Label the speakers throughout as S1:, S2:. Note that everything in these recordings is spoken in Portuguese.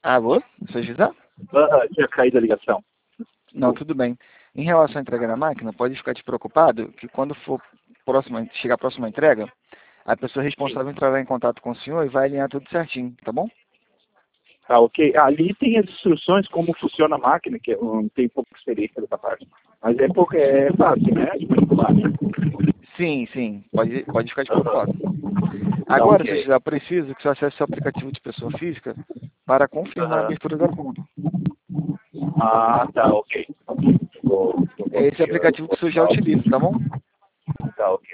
S1: Alô? Você José?
S2: Tinha caído a ligação.
S1: Não, tudo bem. Em relação à entrega da máquina, pode ficar despreocupado que quando for chegar a próxima entrega, a pessoa responsável entrará em contato com o senhor e vai alinhar tudo certinho, tá bom?
S2: Tá, ok. Ali tem as instruções como funciona a máquina, que eu não tenho pouca experiência dessa parte. Mas é fácil, né? De manipular.
S1: Sim, sim. Pode ficar despreocupado.
S2: Tá,
S1: Agora, se
S2: ok.
S1: José, preciso que você acesse o aplicativo de pessoa física para confirmar a
S2: Aham.
S1: abertura da conta.
S2: Ah, tá, ok. Vou
S1: É esse
S2: conseguir.
S1: aplicativo que o senhor já utiliza, tá bom?
S2: Tá, ok.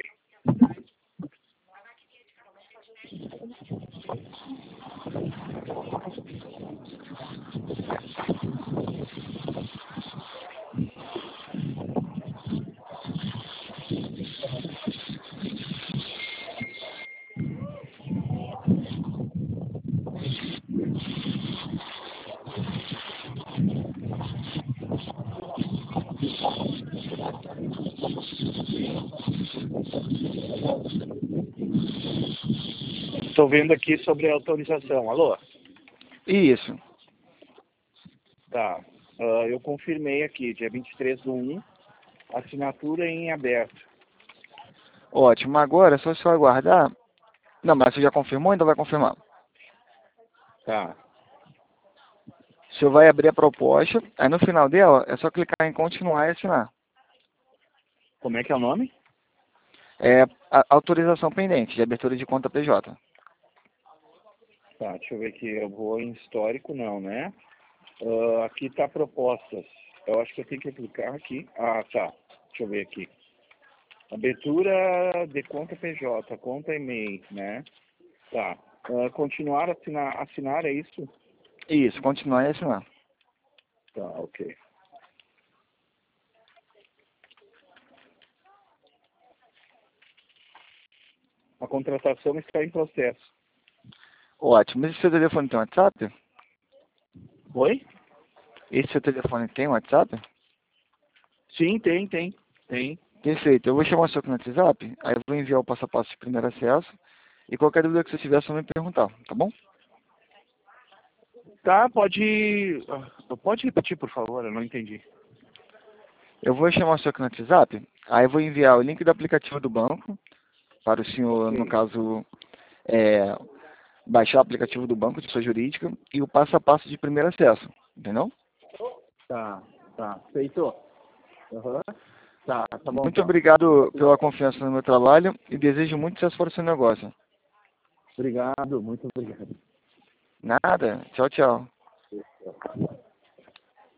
S2: Estou vendo aqui sobre a autorização. Alô?
S1: Isso.
S2: Tá. Eu confirmei aqui, dia 23/1, assinatura em aberto.
S1: Ótimo. Agora é só o senhor aguardar. Não, mas você já confirmou ou ainda vai confirmar?
S2: Tá.
S1: O senhor vai abrir a proposta, aí no final dela é só clicar em continuar e assinar.
S2: Como é que é o nome?
S1: É a autorização pendente de abertura de conta PJ.
S2: Tá, deixa eu ver aqui. Eu vou em histórico, não, né? Aqui tá propostas. Eu acho que eu tenho que clicar aqui. Ah, tá. Deixa eu ver aqui. Abertura de conta PJ, conta e-mail, né? Tá. Continuar assinar, é isso?
S1: Isso, continuar e assinar.
S2: Tá, ok. A contratação está em processo.
S1: Ótimo. Esse seu telefone tem WhatsApp?
S2: Oi?
S1: Esse seu telefone tem WhatsApp?
S2: Sim, tem.
S1: Perfeito. Eu vou chamar o senhor aqui no WhatsApp, aí eu vou enviar o passo a passo de primeiro acesso. E qualquer dúvida que você tiver, é só me perguntar, tá bom?
S2: Tá, pode repetir, por favor, eu não entendi.
S1: Eu vou chamar o senhor aqui no WhatsApp, aí eu vou enviar o link do aplicativo do banco, para o senhor, no
S2: Ok.
S1: caso, é, baixar o aplicativo do banco de sua jurídica e o passo a passo de primeiro acesso, entendeu?
S2: Tá. Feito. Aham. Tá bom
S1: Muito
S2: então.
S1: obrigado pela confiança no meu trabalho e desejo muito sucesso para o seu negócio.
S2: Obrigado, muito obrigado.
S1: Nada. Tchau, tchau.